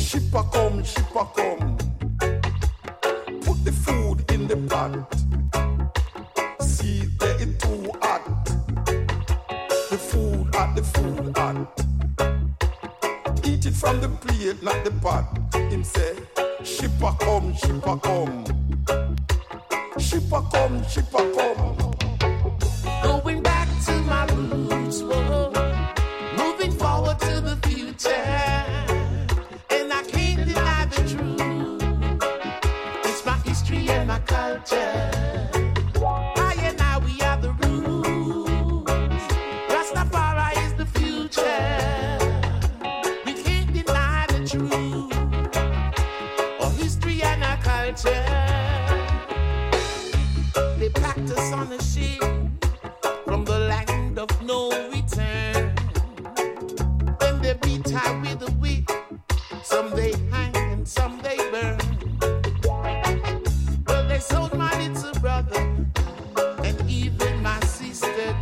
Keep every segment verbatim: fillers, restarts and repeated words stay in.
Shipper come, shipper come. Put the food in the pot. See that it too hot. The food at the food hot. Eat it from the plate, not the pot. Him say, shipper come, shipper come. Shipper come, shipper come. Going back to my roots, whoa. Moving forward to the future. And I can't deny the truth. It's my history and my culture. I and I, we are the roots. Rastafari is the future. We can't deny the truth. Our history and our culture. They practice on the ship from the land of no return. When they beat high with a whip, some they hang and some they burn. Well, they sold my little brother and even my sister.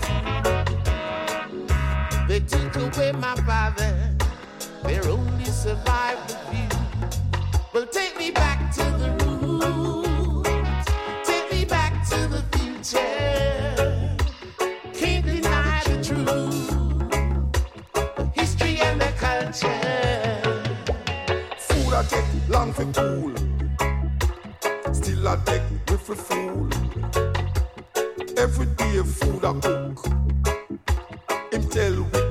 They took away my father. There only survived a few. Well, take me back to the roots. Take me back to the future. Can't deny the truth. History and the culture. Food I take long for cool. Still I take with a fool. Every day food I cook. Him tell we